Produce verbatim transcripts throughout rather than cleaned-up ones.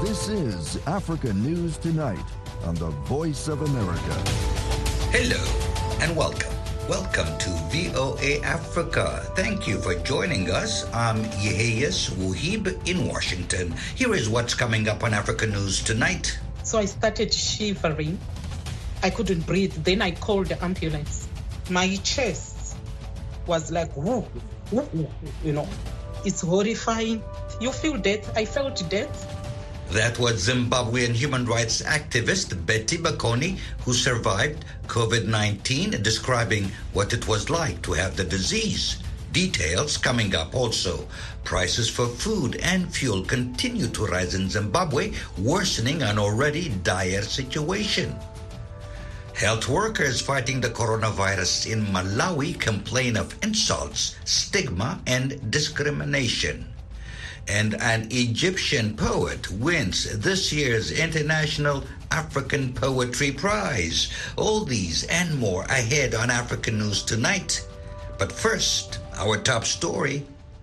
This is Africa News Tonight on the Voice of America. Hello and welcome. Welcome to V O A Africa. Thank you for joining us. I'm Yeheyes Wuhib in Washington. Here is what's coming up on Africa News Tonight. So I started shivering. I couldn't breathe. Then I called the ambulance. My chest was like, whoo, whoo, whoo, you know. It's horrifying. You feel death. I felt death. That was Zimbabwean human rights activist Betty Bakoni, who survived COVID nineteen, describing what it was like to have the disease. Details coming up also. Prices for food and fuel continue to rise in Zimbabwe, worsening an already dire situation. Health workers fighting the coronavirus in Malawi complain of insults, stigma, and discrimination. And an Egyptian poet wins this year's International African Poetry Prize. All these and more ahead on African News Tonight. But first, our top story.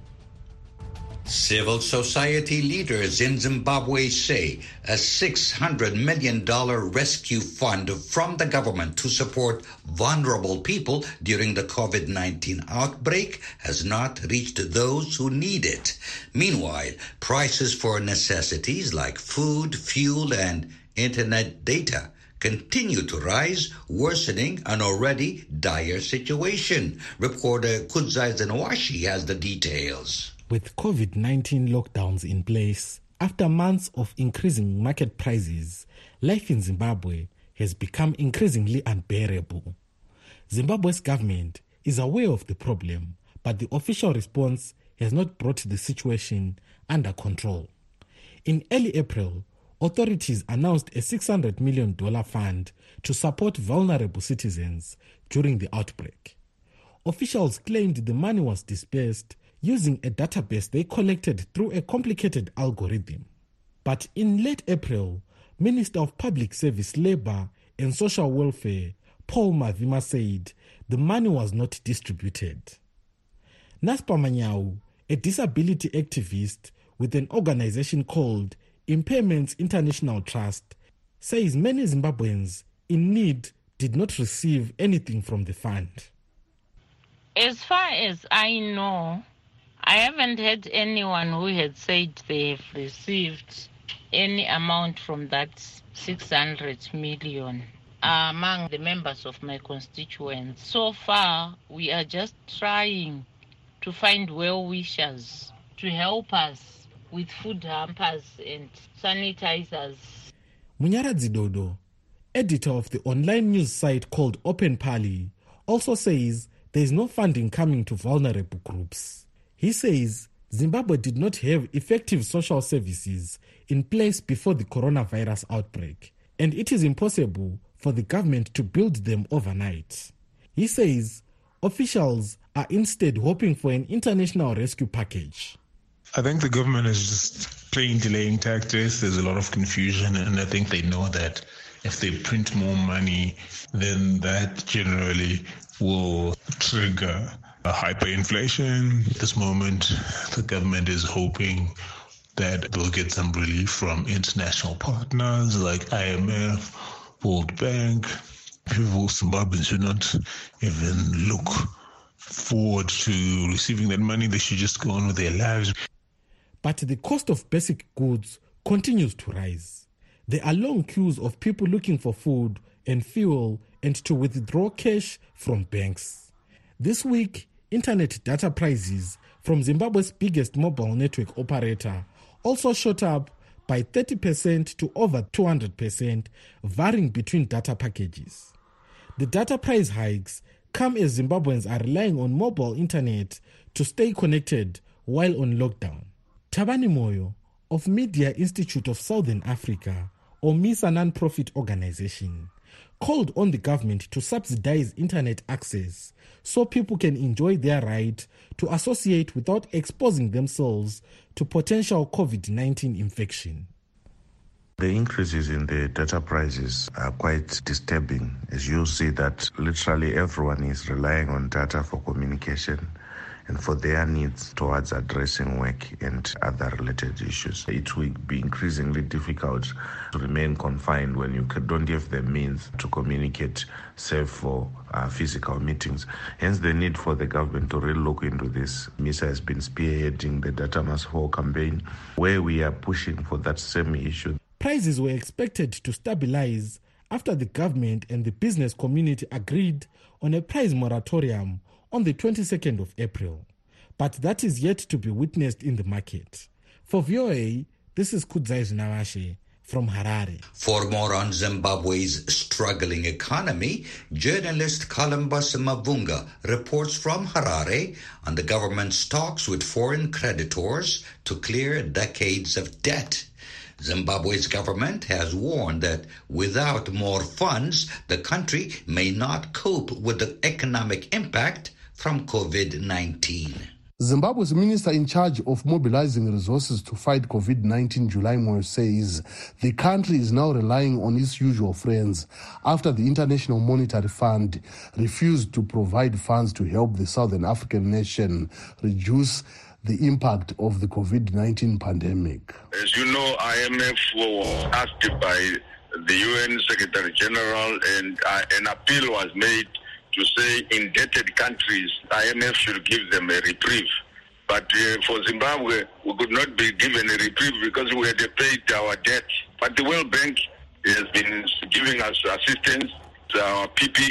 Civil society leaders in Zimbabwe say a six hundred million dollars rescue fund from the government to support vulnerable people during the COVID nineteen outbreak has not reached those who need it. Meanwhile, prices for necessities like food, fuel, and internet data continue to rise, worsening an already dire situation. Reporter Kudzai Zenawashi has the details. With COVID nineteen lockdowns in place, after months of increasing market prices, life in Zimbabwe has become increasingly unbearable. Zimbabwe's government is aware of the problem, but the official response has not brought the situation under control. In early April, authorities announced a six hundred million dollars fund to support vulnerable citizens during the outbreak. Officials claimed the money was dispersed using a database they collected through a complicated algorithm. But in late April, Minister of Public Service, Labour and Social Welfare, Paul Mavima, said the money was not distributed. Naspa Manyau, a disability activist with an organization called Impairments International Trust, says many Zimbabweans in need did not receive anything from the fund. As far as I know, I haven't heard anyone who had said they have received any amount from that six hundred million among the members of my constituents. So far, we are just trying to find well-wishers to help us with food hampers and sanitizers. Munyaradzi Dodo, editor of the online news site called Open Pali, also says there is no funding coming to vulnerable groups. He says Zimbabwe did not have effective social services in place before the coronavirus outbreak, and it is impossible for the government to build them overnight. He says officials are instead hoping for an international rescue package. I think the government is just playing delaying tactics. There's a lot of confusion, and I think they know that if they print more money, then that generally will trigger a hyperinflation. At this moment, the government is hoping that they'll get some relief from international partners like I M F, World Bank. People, Zimbabweans should not even look forward to receiving that money. They should just go on with their lives. But the cost of basic goods continues to rise. There are long queues of people looking for food and fuel and to withdraw cash from banks. This week, internet data prices from Zimbabwe's biggest mobile network operator also shot up by thirty percent to over two hundred percent, varying between data packages. The data price hikes come as Zimbabweans are relying on mobile internet to stay connected while on lockdown. Tabani Moyo of Media Institute of Southern Africa, or MISA non-profit organization, called on the government to subsidize internet access so people can enjoy their right to associate without exposing themselves to potential COVID nineteen infection. The increases in the data prices are quite disturbing, as you see that literally everyone is relying on data for communication. and for their needs towards addressing work and other related issues. It will be increasingly difficult to remain confined when you don't have the means to communicate, save for uh, physical meetings. Hence the need for the government to really look into this. MISA has been spearheading the Data Must Fall campaign, where we are pushing for that same issue. Prices were expected to stabilize after the government and the business community agreed on a price moratorium on the twenty-second of April. But that is yet to be witnessed in the market. For V O A, this is Kudzai Zinawashe from Harare. For more on Zimbabwe's struggling economy, journalist Columbus Mavunga reports from Harare on the government's talks with foreign creditors to clear decades of debt. Zimbabwe's government has warned that without more funds, the country may not cope with the economic impact from COVID nineteen. Zimbabwe's minister in charge of mobilizing resources to fight COVID nineteen, July Moyo, says the country is now relying on its usual friends after the International Monetary Fund refused to provide funds to help the Southern African nation reduce the impact of the COVID nineteen pandemic. As you know, I M F was asked by the U N Secretary General, and uh, an appeal was made to say indebted countries, I M F should give them a reprieve. But uh, for Zimbabwe, we could not be given a reprieve because we had paid our debt. But the World Bank has been giving us assistance to our P P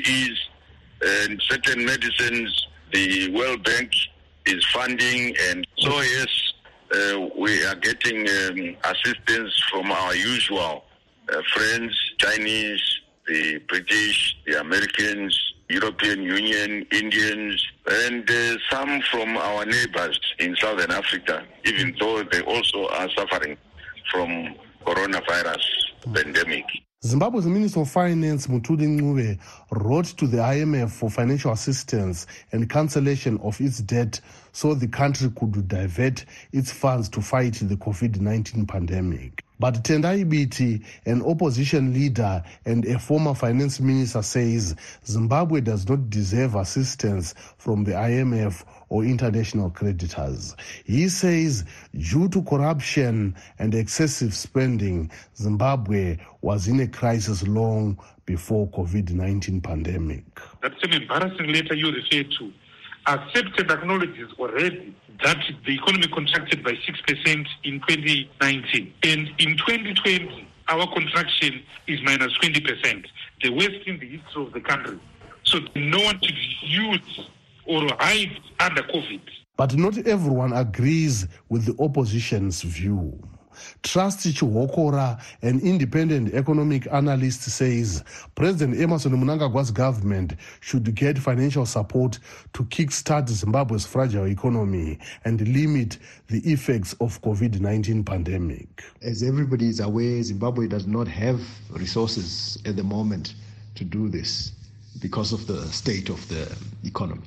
Es and certain medicines. The World Bank is funding, and so yes, uh, we are getting um, assistance from our usual uh, friends, Chinese, the British, the Americans, European Union, Indians, and uh, some from our neighbors in Southern Africa, even though they also are suffering from coronavirus pandemic. Zimbabwe's Minister of Finance, Mutuli Ncube, wrote to the I M F for financial assistance and cancellation of its debt so the country could divert its funds to fight the COVID nineteen pandemic. But Tendai Biti, an opposition leader and a former finance minister, says Zimbabwe does not deserve assistance from the I M F or international creditors. He says due to corruption and excessive spending, Zimbabwe was in a crisis long before COVID nineteen pandemic. That same embarrassing letter you refer to accepted, acknowledges already that the economy contracted by six percent in twenty nineteen. And in twenty twenty, our contraction is minus twenty percent, the worst in the history of the country. So no one should use or hide under COVID. But not everyone agrees with the opposition's view. Trust Chiwokora, an independent economic analyst, says President Emmerson Mnangagwa's government should get financial support to kickstart Zimbabwe's fragile economy and limit the effects of COVID nineteen pandemic. As everybody is aware, Zimbabwe does not have resources at the moment to do this because of the state of the economy.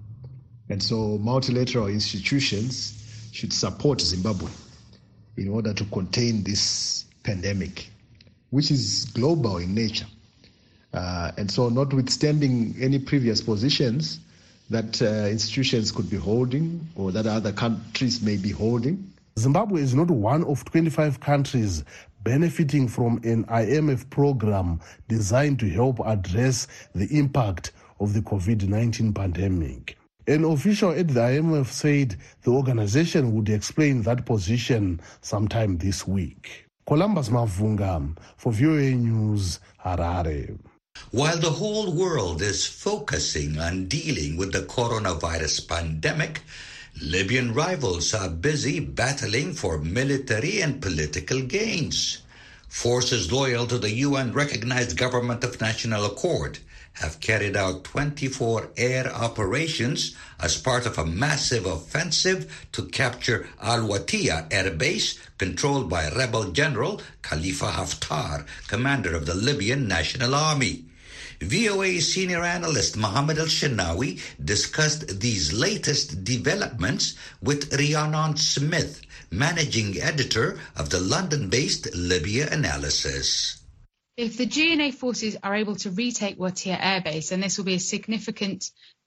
And so multilateral institutions should support Zimbabwe in order to contain this pandemic, which is global in nature. Uh, and so notwithstanding any previous positions that uh, institutions could be holding or that other countries may be holding, Zimbabwe is not one of twenty-five countries benefiting from an I M F program designed to help address the impact of the COVID nineteen pandemic. An official at the I M F said the organization would explain that position sometime this week. Columbus Mavunga for V O A News, Harare. While the whole world is focusing on dealing with the coronavirus pandemic, Libyan rivals are busy battling for military and political gains. Forces loyal to the U N-recognized Government of National Accord have carried out twenty-four air operations as part of a massive offensive to capture Al-Watiya air base controlled by rebel general Khalifa Haftar, commander of the Libyan National Army. V O A senior analyst Mohammed Al-Shinawi discussed these latest developments with Rhiannon Smith, managing editor of the London-based Libya Analysis. If the G N A forces are able to retake Watiya Air Base, then this will be a significant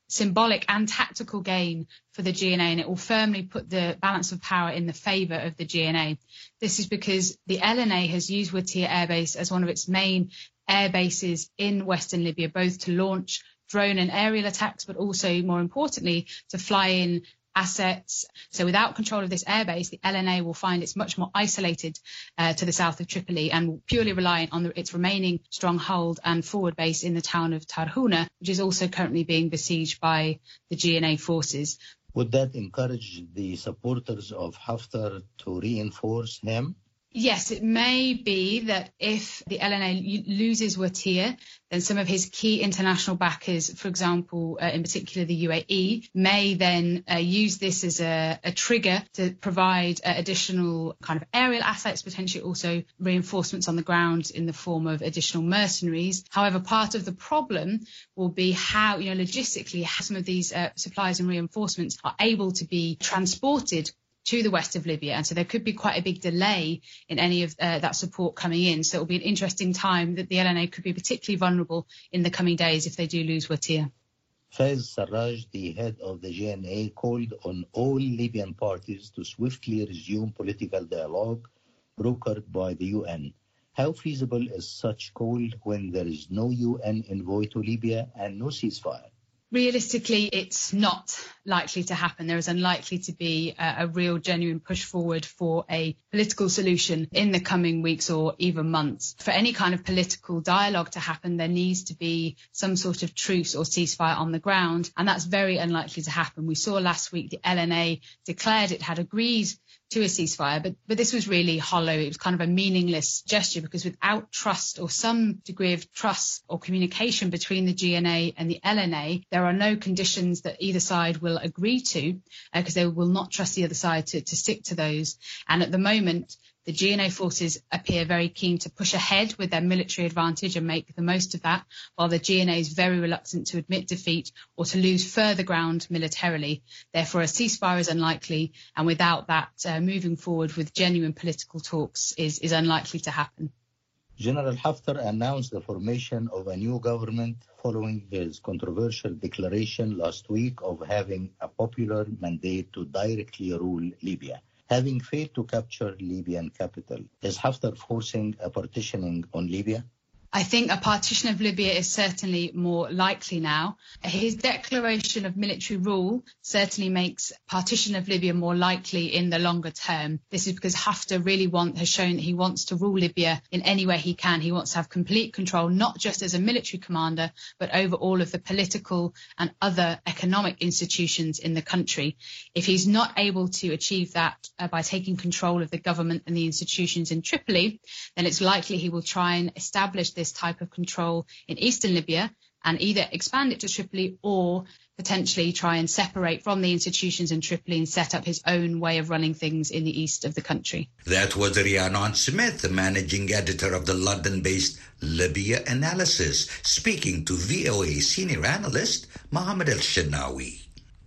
symbolic and tactical gain for the G N A, and it will firmly put the balance of power in the favour of the G N A. This is because the L N A has used Watia Air Base as one of its main air bases in Western Libya, both to launch drone and aerial attacks, but also, more importantly, to fly in assets. So without control of this airbase, the L N A will find it's much more isolated uh, to the south of Tripoli and purely reliant on the, its remaining stronghold and forward base in the town of Tarhuna, which is also currently being besieged by the G N A forces. Would that encourage the supporters of Haftar to reinforce him? Yes, it may be that if the L N A loses Watia, then some of his key international backers, for example, uh, in particular the U A E, may then uh, use this as a, a trigger to provide uh, additional kind of aerial assets, potentially also reinforcements on the ground in the form of additional mercenaries. However, part of the problem will be how, you know, logistically, how some of these uh, supplies and reinforcements are able to be transported to the west of Libya. And so there could be quite a big delay in any of uh, that support coming in. So it will be an interesting time that the L N A could be particularly vulnerable in the coming days if they do lose Watia. Faiz Sarraj, the head of the G N A, called on all Libyan parties to swiftly resume political dialogue brokered by the U N. How feasible is such call when there is no U N envoy to Libya and no ceasefire? Realistically, it's not likely to happen. There is unlikely to be a, a real genuine push forward for a political solution in the coming weeks or even months. For any kind of political dialogue to happen, there needs to be some sort of truce or ceasefire on the ground, and that's very unlikely to happen. We saw last week the L N A declared it had agreed to a ceasefire, but, but this was really hollow. It was kind of a meaningless gesture because without trust or some degree of trust or communication between the G N A and the L N A, there are no conditions that either side will agree to because uh, they will not trust the other side to, to stick to those. And at the moment, the G N A forces appear very keen to push ahead with their military advantage and make the most of that, while the G N A is very reluctant to admit defeat or to lose further ground militarily. Therefore, a ceasefire is unlikely, and without that, uh, moving forward with genuine political talks is, is unlikely to happen. General Haftar announced the formation of a new government following his controversial declaration last week of having a popular mandate to directly rule Libya. Having failed to capture Libyan capital, is Haftar forcing a partitioning on Libya? I think a partition of Libya is certainly more likely now. His declaration of military rule certainly makes partition of Libya more likely in the longer term. This is because Haftar really want, has shown that he wants to rule Libya in any way he can. He wants to have complete control, not just as a military commander, but over all of the political and other economic institutions in the country. If he's not able to achieve that uh, by taking control of the government and the institutions in Tripoli, then it's likely he will try and establish this type of control in eastern Libya and either expand it to Tripoli or potentially try and separate from the institutions in Tripoli and set up his own way of running things in the east of the country. That was Rhiannon Smith, the managing editor of the London-based Libya Analysis, speaking to V O A senior analyst Mohammed El-Shinawi.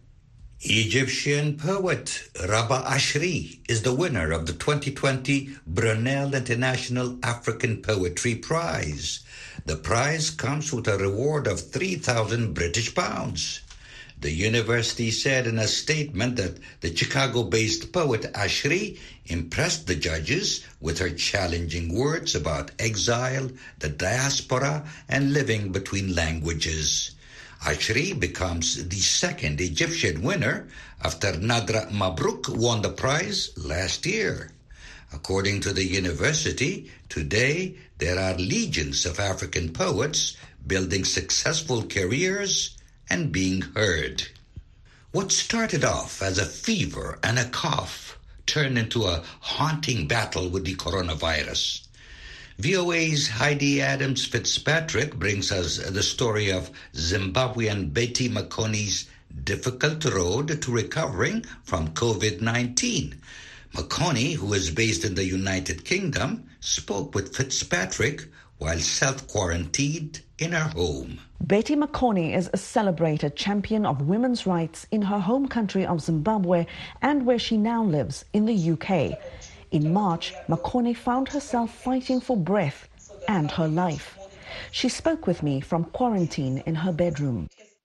Egyptian poet Rabah Ashri is the winner of the twenty twenty Brunel International African Poetry Prize. The prize comes with a reward of three thousand British pounds. The university said in a statement that the Chicago-based poet Ashri impressed the judges with her challenging words about exile, the diaspora, and living between languages. Ashri becomes the second Egyptian winner after Nadra Mabrouk won the prize last year. According to the university, today there are legions of African poets building successful careers and being heard. What started off as a fever and a cough turned into a haunting battle with the coronavirus. V O A's Heidi Adams Fitzpatrick brings us the story of Zimbabwean Betty Makoni's difficult road to recovering from COVID nineteen. Makoni, who is based in the United Kingdom, spoke with Fitzpatrick while self-quarantined in her home. Betty Makoni is a celebrated champion of women's rights in her home country of Zimbabwe and where she now lives in the U K. In March, Makoni found herself fighting for breath and her life. She spoke with me from quarantine in her bedroom.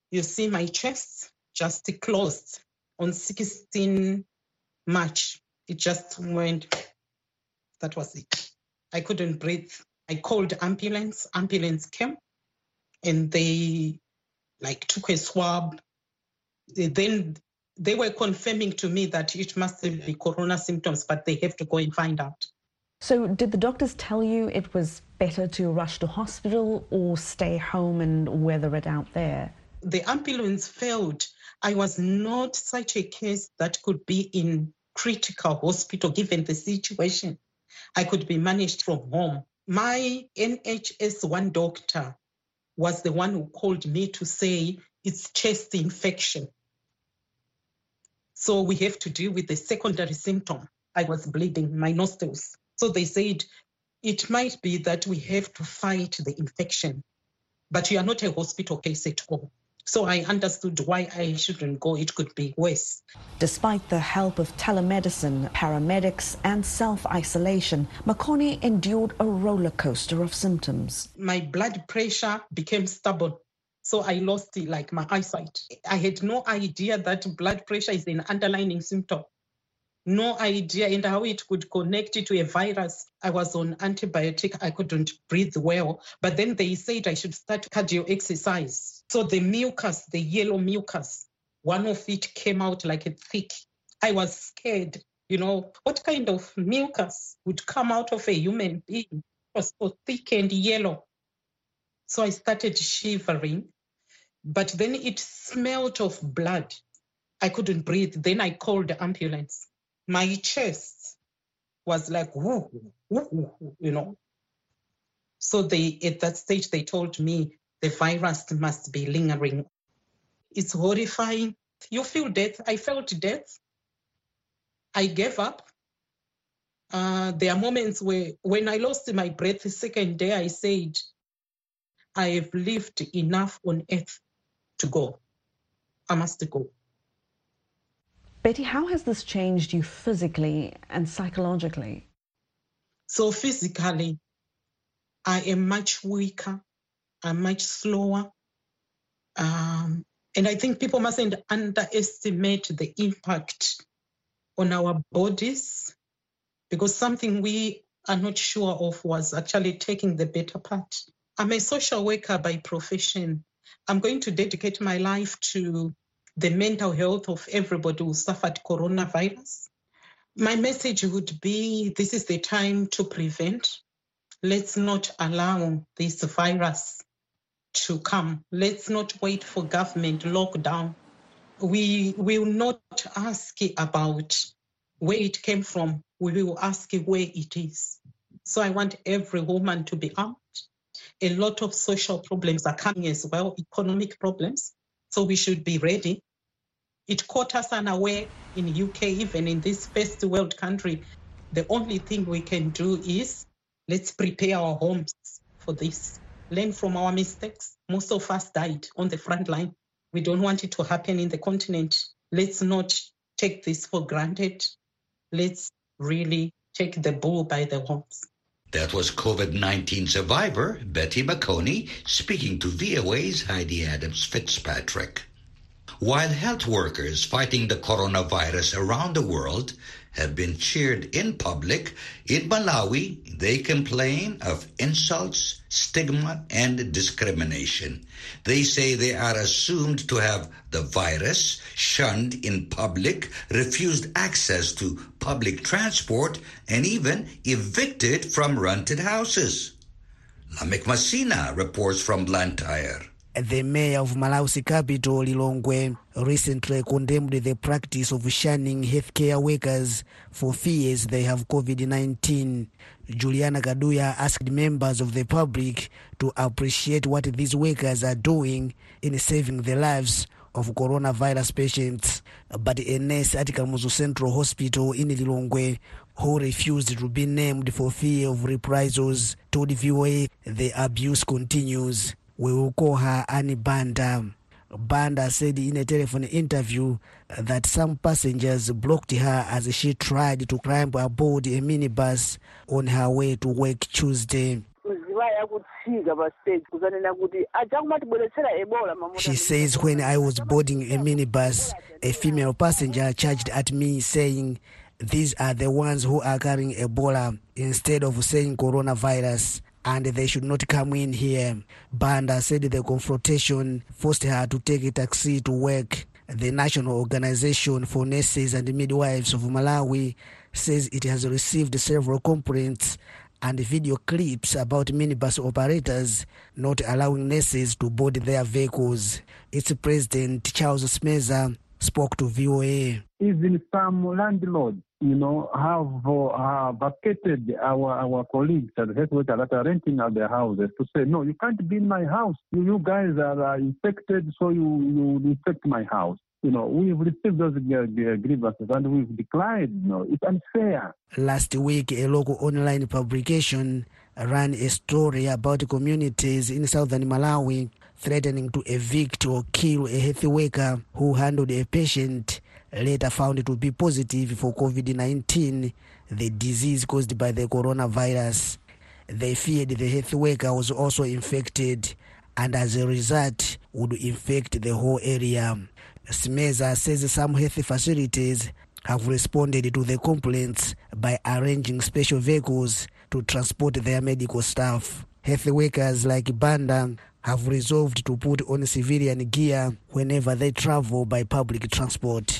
You see my chest just closed on sixteenth March. It just went, that was it. I couldn't breathe. I called ambulance, ambulance came and they like took a swab. They, then they were confirming to me that it must be corona symptoms, but they have to go and find out. So did the doctors tell you it was better to rush to hospital or stay home and weather it out there? The ambulance failed. I was not such a case that could be in critical hospital given the situation. I could be managed from home. My N H S one doctor was the one who called me to say it's chest infection. So we have to deal with the secondary symptom. I was bleeding, my nostrils. So they said it might be that we have to fight the infection, but you are not a hospital case at all. So I understood why I shouldn't go. It could be worse. Despite the help of telemedicine, paramedics and self-isolation, Makoni endured a roller coaster of symptoms. My blood pressure became stubborn. So I lost like my eyesight. I had no idea that blood pressure is an underlying symptom. No idea and how it could connect to a virus. I was on antibiotic. I couldn't breathe well. But then they said I should start cardio exercise. So the mucus, the yellow mucus, one of it came out like a thick. I was scared. You know, what kind of mucus would come out of a human being? It was so thick and yellow. So I started shivering. But then it smelled of blood. I couldn't breathe. Then I called the ambulance. My chest was like, whoo, whoo, whoo, you know. So they, at that stage, they told me the virus must be lingering. It's horrifying. You feel death. I felt death. I gave up. Uh, there are moments where, when I lost my breath the second day, I said, I have lived enough on earth to go. I must go. Betty, how has this changed you physically and psychologically? So physically, I am much weaker. I'm much slower. Um, and I think people mustn't underestimate the impact on our bodies, because something we are not sure of was actually taking the better part. I'm a social worker by profession. I'm going to dedicate my life to the mental health of everybody who suffered coronavirus. My message would be, this is the time to prevent. Let's not allow this virus to come. Let's not wait for government lockdown. We will not ask about where it came from. We will ask where it is. So I want every woman to be armed. A lot of social problems are coming as well, economic problems. So we should be ready. It caught us unaware in U K, even in this first world country. The only thing we can do is let's prepare our homes for this. Learn from our mistakes. Most of us died on the front line. We don't want it to happen in the continent. Let's not take this for granted. Let's really take the bull by the horns. That was COVID nineteen survivor Betty Makoni speaking to V O A's Heidi Adams Fitzpatrick. While health workers fighting the coronavirus around the world have been cheered in public, in Malawi they complain of insults, stigma, and discrimination. They say they are assumed to have the virus, shunned in public, refused access to public transport, and even evicted from rented houses. Lamek Masina reports from Blantyre. The mayor of Malawi's capital, Lilongwe, recently condemned the practice of shunning healthcare workers for fears they have COVID nineteen. Juliana Kaduya asked members of the public to appreciate what these workers are doing in saving the lives of coronavirus patients. But a nurse at Kamuzu Central Hospital in Lilongwe, who refused to be named for fear of reprisals, told V O A the abuse continues. We will call her Annie Banda. Banda said in a telephone interview that some passengers blocked her as she tried to climb aboard a minibus on her way to work Tuesday. Kuziwa She says, when I was boarding a minibus, a female passenger charged at me saying, these are the ones who are carrying Ebola, instead of saying coronavirus, and they should not come in here. Banda said the confrontation forced her to take a taxi to work. The National Organization for Nurses and Midwives of Malawi says it has received several complaints and video clips about minibus operators not allowing nurses to board their vehicles. Its president, Charles Smeza, spoke to V O A. Even some landlords, you know, have uh, vacated our, our colleagues at the health worker that are renting out their houses to say, no, you can't be in my house. You, you guys are uh, infected, so you, you infect my house. You know, we've received those uh, grievances and we've declined. You know, it's unfair. Last week, a local online publication ran a story about communities in southern Malawi threatening to evict or kill a health worker who handled a patient later found to be positive for COVID nineteen, the disease caused by the coronavirus. They feared the health worker was also infected and as a result would infect the whole area. Smeza says some health facilities have responded to the complaints by arranging special vehicles to transport their medical staff. Health workers like Banda have resolved to put on civilian gear whenever they travel by public transport.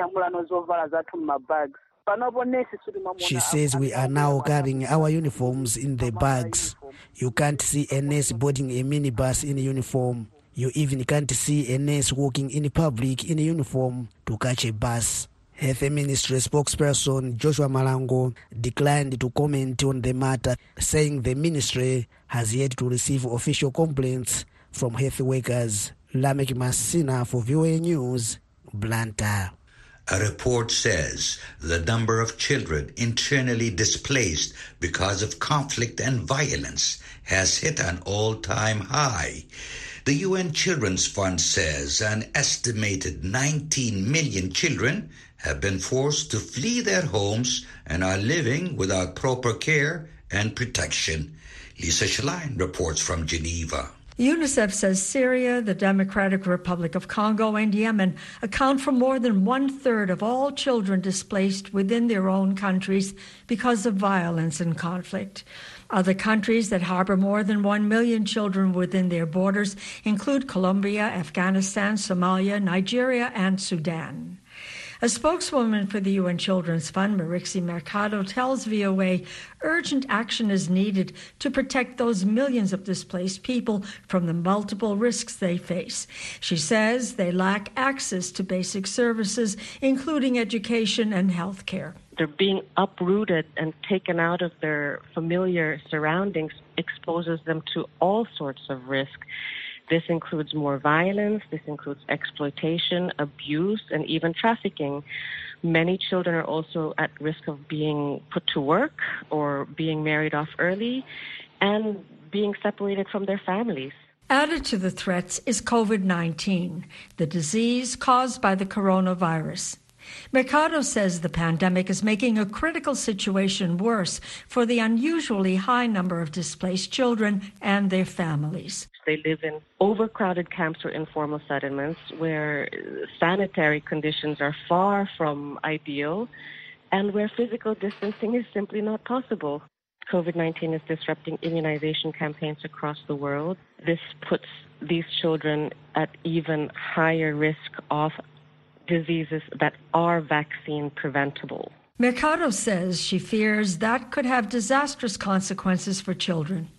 She says we are now carrying our uniforms in the bags. You can't see a nurse boarding a minibus in uniform. You even can't see a nurse walking in public in uniform to catch a bus. Health Ministry spokesperson Joshua Malango declined to comment on the matter, saying the ministry has yet to receive official complaints from health workers. Lamek Masina for V O A News, Blantyre. A report says the number of children internally displaced because of conflict and violence has hit an all-time high. The U N Children's Fund says an estimated nineteen million children have been forced to flee their homes and are living without proper care and protection. Lisa Schlein reports from Geneva. UNICEF says Syria, the Democratic Republic of Congo, and Yemen account for more than one-third of all children displaced within their own countries because of violence and conflict. Other countries that harbor more than one million children within their borders include Colombia, Afghanistan, Somalia, Nigeria, and Sudan. A spokeswoman for the U N Children's Fund, Marixie Mercado, tells V O A urgent action is needed to protect those millions of displaced people from the multiple risks they face. She says they lack access to basic services, including education and health care. They're being uprooted and taken out of their familiar surroundings, exposes them to all sorts of risk. This includes more violence, this includes exploitation, abuse, and even trafficking. Many children are also at risk of being put to work or being married off early and being separated from their families. Added to the threats is COVID nineteen, the disease caused by the coronavirus. Mercado says the pandemic is making a critical situation worse for the unusually high number of displaced children and their families. They live in overcrowded camps or informal settlements where sanitary conditions are far from ideal and where physical distancing is simply not possible. COVID nineteen is disrupting immunization campaigns across the world. This puts these children at even higher risk of diseases that are vaccine preventable. Mercado says she fears that could have disastrous consequences for children.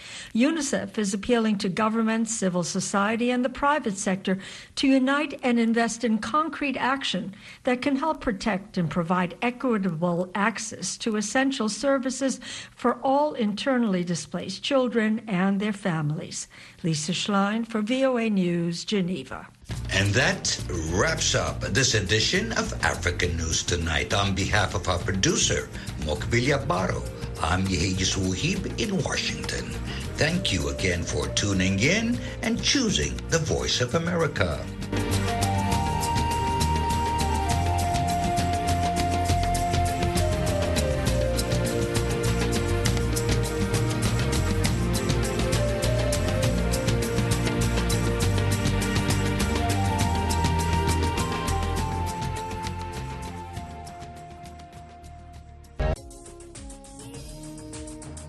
UNICEF is appealing to governments, civil society, and the private sector to unite and invest in concrete action that can help protect and provide equitable access to essential services for all internally displaced children and their families. Lisa Schlein for V O A News, Geneva. And that wraps up this edition of African News Tonight. On behalf of our producer, Mokbilia Baro, I'm Yehegis Wuhib in Washington. Thank you again for tuning in and choosing the Voice of America.